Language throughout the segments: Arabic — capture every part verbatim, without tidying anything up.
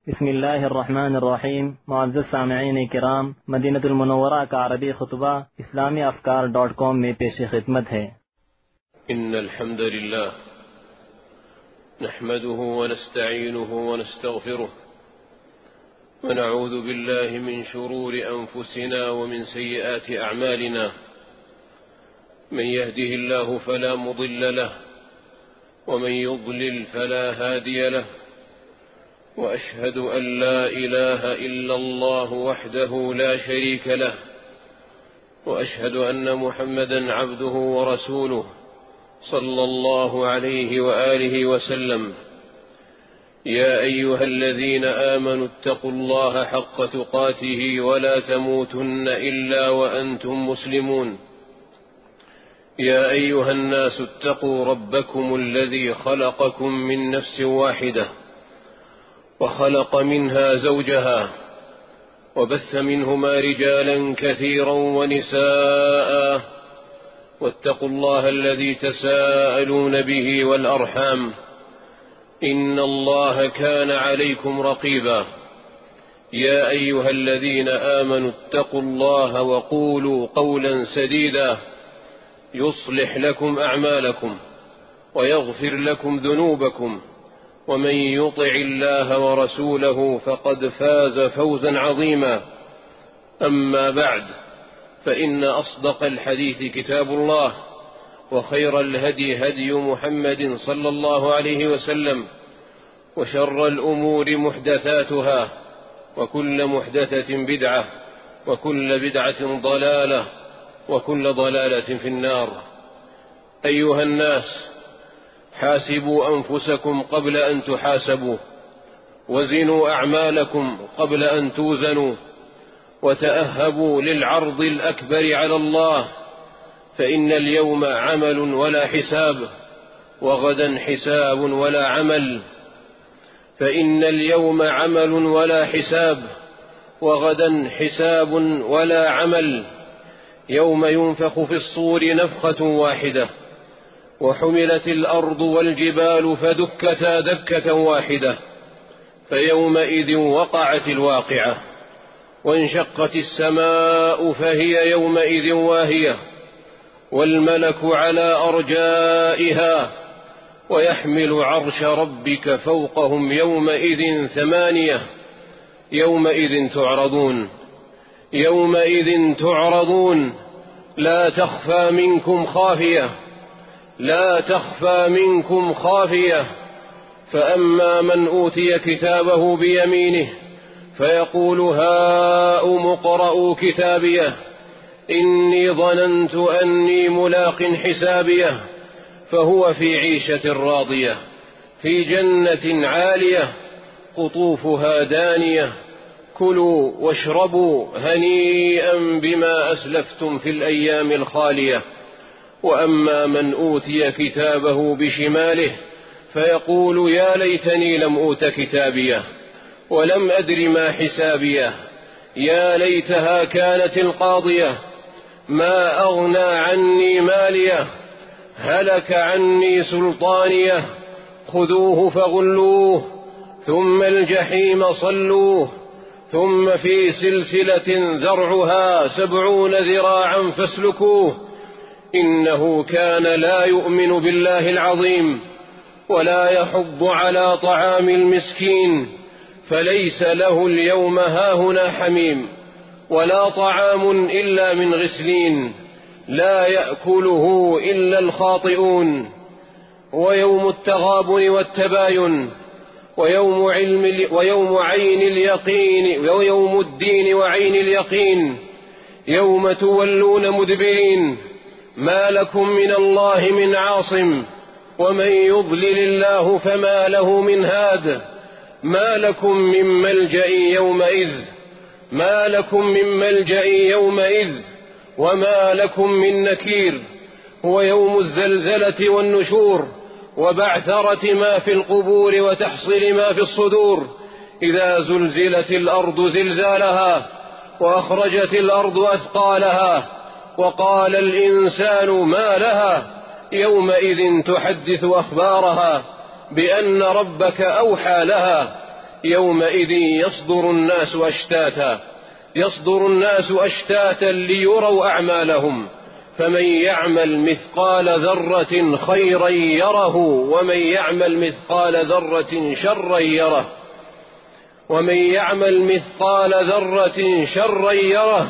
بسم الله الرحمن الرحیم. معزز سامعین کرام، مدینہ المنورہ کا عربی خطبہ اسلامی افکار ڈاٹ کام میں پیش خدمت ہے۔ إن الحمد لله نحمده ونستعينه ونستغفره ونعوذ بالله من شرور أنفسنا ومن سيئات أعمالنا، من يهده الله فلا مضل له ومن يضلل فلا هادي له، وأشهد أن لا إله إلا الله وحده لا شريك له، وأشهد أن محمدا عبده ورسوله صلى الله عليه وآله وسلم. يا أيها الذين آمنوا اتقوا الله حق تقاته ولا تموتن إلا وأنتم مسلمون. يا أيها الناس اتقوا ربكم الذي خلقكم من نفس واحدة وخلق منها زوجها وبث منهما رجالا كثيرا ونساء، واتقوا الله الذي تساءلون به والأرحام، إن الله كان عليكم رقيبا. يا أيها الذين آمنوا اتقوا الله وقولوا قولا سديدا يصلح لكم أعمالكم ويغفر لكم ذنوبكم، ومن يطع الله ورسوله فقد فاز فوزا عظيما. أما بعد، فإن أصدق الحديث كتاب الله، وخير الهدي هدي محمد صلى الله عليه وسلم، وشر الأمور محدثاتها، وكل محدثة بدعة، وكل بدعة ضلالة، وكل ضلالة في النار. أيها الناس، حاسبوا أنفسكم قبل أن تحاسبوا، وزنوا أعمالكم قبل أن توزنوا، وتأهبوا للعرض الأكبر على الله، فإن اليوم عمل ولا حساب، وغدا حساب ولا عمل. فإن اليوم عمل ولا حساب، وغدا حساب ولا عمل. يوم ينفخ في الصور نفخة واحدة، وحملت الأرض والجبال فدكتا دكة واحدة، فيومئذ وقعت الواقعة، وانشقت السماء فهي يومئذ واهية، والملك على أرجائها، ويحمل عرش ربك فوقهم يومئذ ثمانية. يومئذ تعرضون يومئذ تعرضون لا تخفى منكم خافية لا تخفى منكم خافية. فأما من أوتي كتابه بيمينه فيقول هاؤم اقرءوا كتابيه إني ظننت أني ملاق حسابيه، فهو في عيشة راضية في جنة عالية قطوفها دانية، كلوا واشربوا هنيئا بما أسلفتم في الأيام الخالية. وأما من أوتي كتابه بشماله فيقول يا ليتني لم أوت كتابيه ولم أدر ما حسابيه، يا ليتها كانت القاضية، ما أغنى عني ماليه، هلك عني سلطانيه، خذوه فغلوه ثم الجحيم صلوه، ثم في سلسلة ذرعها سبعون ذراعا فاسلكوه، إنه كان لا يؤمن بالله العظيم ولا يحض على طعام المسكين، فليس له اليوم هاهنا حميم ولا طعام إلا من غسلين لا يأكله إلا الخاطئون. ويوم التغابن والتباين، ويوم, علم ويوم عين اليقين، ويوم الدين وعين اليقين، يوم تولون مدبرين، ما لكم من الله من عاصم، ومن يضلل الله فما له من هاد. ما لكم من ملجأ يومئذ ما لكم من ملجأ يومئذ وما لكم من نكير. هو يوم الزلزلة والنشور، وبعثرة ما في القبور، وتحصيل ما في الصدور. إذا زلزلت الأرض زلزالها، وأخرجت الأرض أثقالها، وقال الإنسان ما لها، يومئذ تحدث أخبارها بأن ربك أوحى لها. يومئذ يصدر الناس أشتاتا يصدر الناس أشتاتا ليروا أعمالهم، فمن يعمل مثقال ذرة خيرا يره ومن يعمل مثقال ذرة شرا يره ومن يعمل مثقال ذرة شرا يره.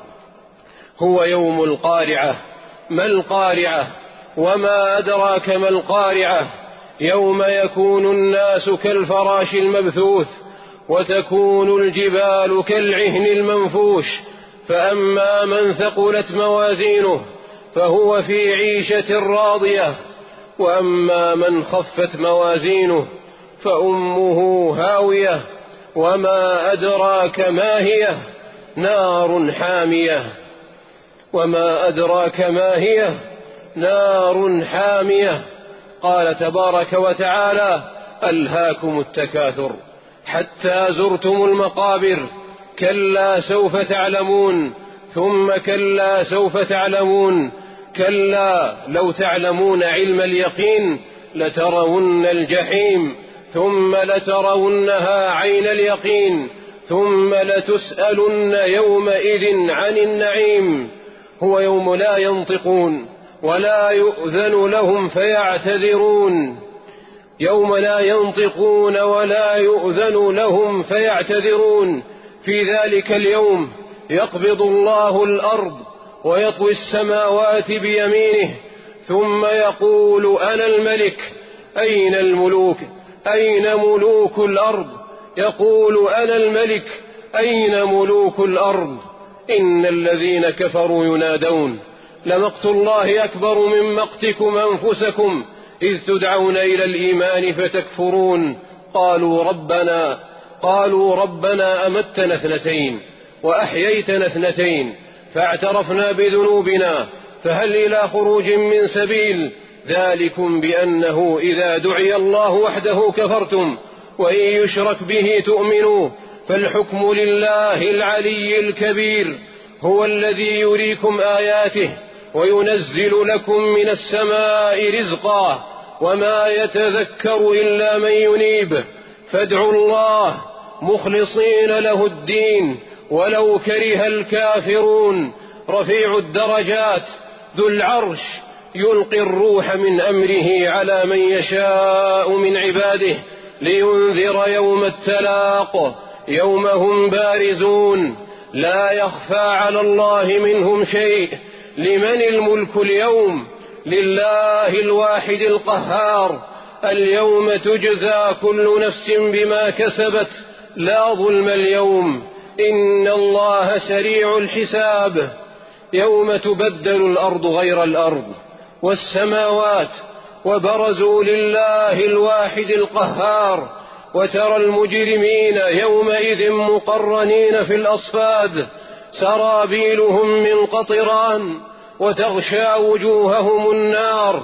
هو يوم القارعة. ما القارعة؟ وما أدراك ما القارعة؟ يوم يكون الناس كالفراش المبثوث وتكون الجبال كالعهن المنفوش، فأما من ثقلت موازينه فهو في عيشة راضية، وأما من خفت موازينه فأمه هاوية. وما أدراك ما هي؟ نار حامية. وما أدراك ما هي؟ نار حامية. قال تبارك وتعالى: ألهاكم التكاثر حتى زرتم المقابر، كلا سوف تعلمون ثم كلا سوف تعلمون، كلا لو تعلمون علم اليقين لترون الجحيم ثم لترونها عين اليقين ثم لتسألن يومئذ عن النعيم. هو يوم لا ينطقون ولا يؤذن لهم فيعتذرون. يوم لا ينطقون ولا يؤذن لهم فيعتذرون. في ذلك اليوم يقبض الله الأرض ويطوي السماوات بيمينه ثم يقول: أنا الملك، أين الملوك؟ أين ملوك الأرض؟ يقول: أنا الملك، أين ملوك الأرض؟ إن الذين كفروا ينادون لمقت الله أكبر من مقتكم أنفسكم إذ تدعون إلى الإيمان فتكفرون. قالوا ربنا قالوا ربنا أمتنا اثنتين وأحييتنا اثنتين فاعترفنا بذنوبنا فهل إلى خروج من سبيل؟ ذلكم بأنه إذا دعي الله وحده كفرتم وإن يشرك به تؤمنوا، فالحكم لله العلي الكبير. هو الذي يريكم آياته وينزل لكم من السماء رزقا وما يتذكر إلا من ينيب، فادعوا الله مخلصين له الدين ولو كره الكافرون. رفيع الدرجات ذو العرش يلقي الروح من أمره على من يشاء من عباده لينذر يوم التلاق يوم هم بارزون لا يخفى على الله منهم شيء. لمن الملك اليوم؟ لله الواحد القهار. اليوم تجزى كل نفس بما كسبت لا ظلم اليوم، إن الله سريع الحساب. يوم تبدل الأرض غير الأرض والسماوات وبرزوا لله الواحد القهار، وترى المجرمين يومئذ مقرنين في الأصفاد سرابيلهم من قطران وتغشى وجوههم النار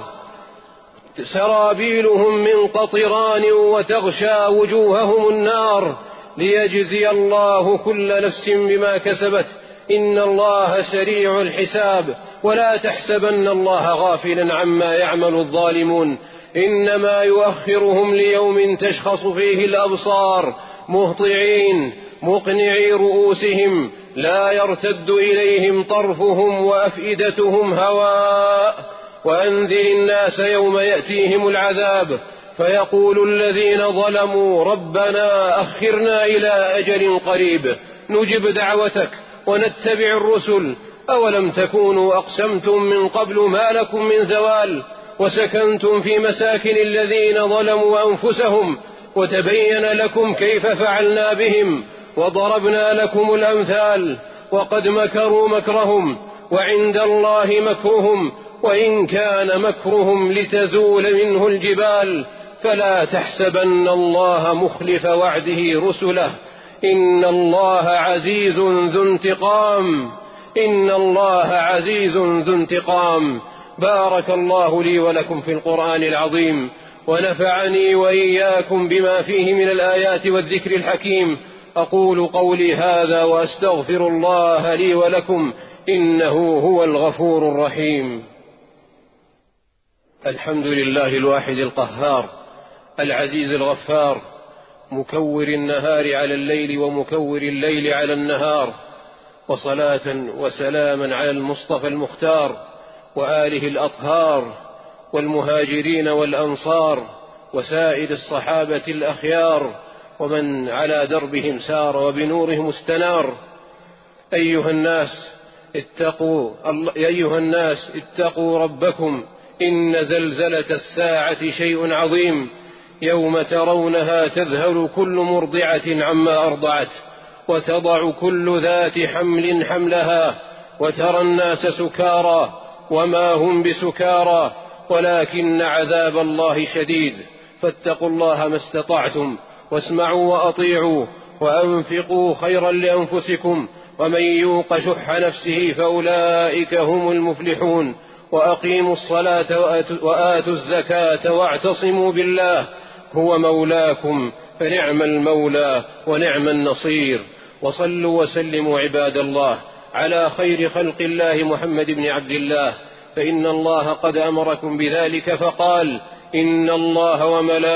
سرابيلهم من قطران وتغشى وجوههم النار ليجزي الله كل نفس بما كسبت، إن الله سريع الحساب. ولا تحسبن الله غافلا عما يعمل الظالمون، إنما يؤخرهم ليوم تشخص فيه الأبصار مهطعين مقنعي رؤوسهم لا يرتد إليهم طرفهم وأفئدتهم هواء. وأنذر الناس يوم يأتيهم العذاب فيقول الذين ظلموا ربنا أخرنا إلى أجل قريب نجب دعوتك ونتبع الرسل أولم تكونوا أقسمتم من قبل ما لكم من زوال وسكنتم في مساكن الذين ظلموا أنفسهم وتبين لكم كيف فعلنا بهم وضربنا لكم الأمثال. وقد مكروا مكرهم وعند الله مكرهم وإن كان مكرهم لتزول منه الجبال. فلا تحسبن الله مخلف وعده رسله، إن الله عزيز ذو انتقام إن الله عزيز ذو انتقام. بارك الله لي ولكم في القرآن العظيم ونفعني وإياكم بما فيه من الآيات والذكر الحكيم. أقول قولي هذا وأستغفر الله لي ولكم إنه هو الغفور الرحيم. الحمد لله الواحد القهار العزيز الغفار، مكور النهار على الليل ومكور الليل على النهار، وصلاة وسلاما على المصطفى المختار وآله الأطهار والمهاجرين والأنصار وسائر الصحابة الأخيار ومن على دربهم سار وبنورهم استنار. أيها الناس اتقوا أيها الناس اتقوا ربكم، إن زلزلة الساعة شيء عظيم، يوم ترونها تذهل كل مرضعة عما أرضعت وتضع كل ذات حمل حملها، وترى الناس سكارى وما هم بسكارى ولكن عذاب الله شديد، فاتقوا الله ما استطعتم، واسمعوا وأطيعوا وأنفقوا خيرا لأنفسكم، ومن يوق شح نفسه فأولئك هم المفلحون. وأقيموا الصلاة وآتوا الزكاة واعتصموا بالله، هو مولاكم فنعم المولى ونعم النصير. وصلوا وسلموا عباد الله على خير خلق الله محمد بن عبد الله، فإن الله قد أمركم بذلك فقال: إن الله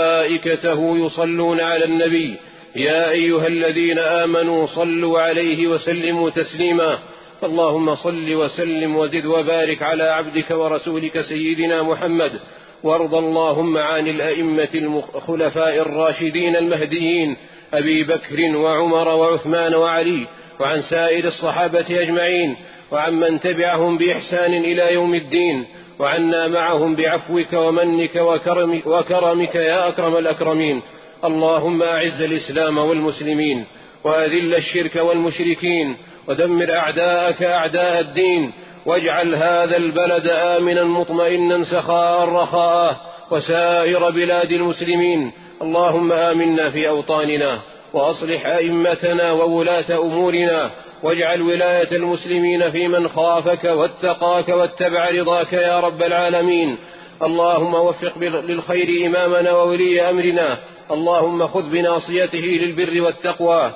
وملائكته يصلون على النبي، يا أيها الذين آمنوا صلوا عليه وسلموا تسليما. اللهم صل وسلم وزد وبارك على عبدك ورسولك سيدنا محمد، وارض اللهم عن الأئمة الخلفاء الراشدين المهديين أبي بكر وعمر وعثمان وعلي، وعن سائر الصحابة أجمعين، وعن من تبعهم بإحسان إلى يوم الدين، وعنا معهم بعفوك ومنك وكرمك, وكرمك يا أكرم الأكرمين. اللهم أعز الإسلام والمسلمين، وأذل الشرك والمشركين، ودمر أعداءك أعداء الدين، واجعل هذا البلد آمنا مطمئنا سخاء رخاء، وسائر بلاد المسلمين. اللهم آمنا في أوطاننا، وأصلح أئمتنا وولاة أمورنا، واجعل ولاية المسلمين في من خافك واتقاك واتبع رضاك يا رب العالمين. اللهم وفق للخير إمامنا وولي أمرنا، اللهم خذ بناصيته للبر والتقوى،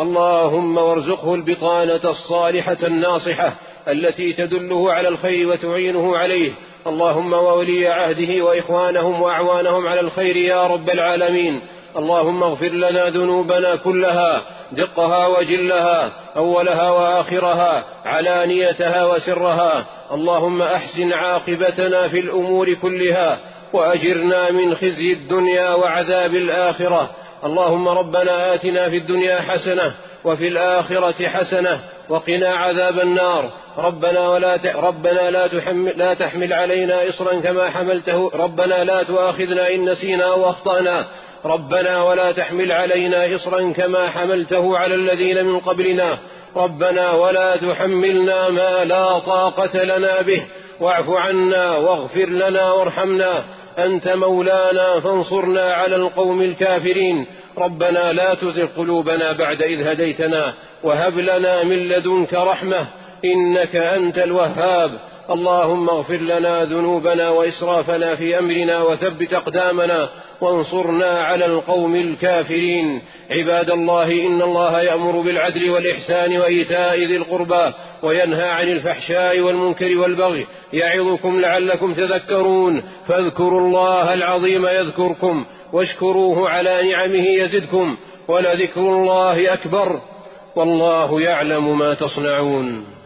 اللهم وارزقه البطانة الصالحة الناصحة التي تدله على الخير وتعينه عليه. اللهم وولي عهده وإخوانهم وأعوانهم على الخير يا رب العالمين. اللهم اغفر لنا ذنوبنا كلها، دقها وجلها، أولها وآخرها، علانيتها وسرها. اللهم أحسن عاقبتنا في الأمور كلها، وأجرنا من خزي الدنيا وعذاب الآخرة. اللهم ربنا آتنا في الدنيا حسنة وفي الآخرة حسنة وقنا عذاب النار. ربنا ولا ت... ربنا لا تحمل لا تحمل علينا إصرا كما حملته، ربنا لا تؤاخذنا إن نسينا أو أخطأنا، ربنا ولا تحمل علينا إصرا كما حملته على الذين من قبلنا، ربنا ولا تحملنا ما لا طاقة لنا به، واعف عنا واغفر لنا وارحمنا، أنت مولانا فانصرنا على القوم الكافرين. ربنا لا تزغ قلوبنا بعد إذ هديتنا، وهب لنا من لدنك رحمة إنك أنت الوهاب. اللهم اغفر لنا ذنوبنا وإسرافنا في أمرنا، وثبت أقدامنا، وانصرنا على القوم الكافرين. عباد الله، إن الله يأمر بالعدل والإحسان وإيتاء ذي القربى، وينهى عن الفحشاء والمنكر والبغي، يعظكم لعلكم تذكرون. فاذكروا الله العظيم يذكركم، واشكروه على نعمه يزدكم، ولذكر الله أكبر، والله يعلم ما تصنعون.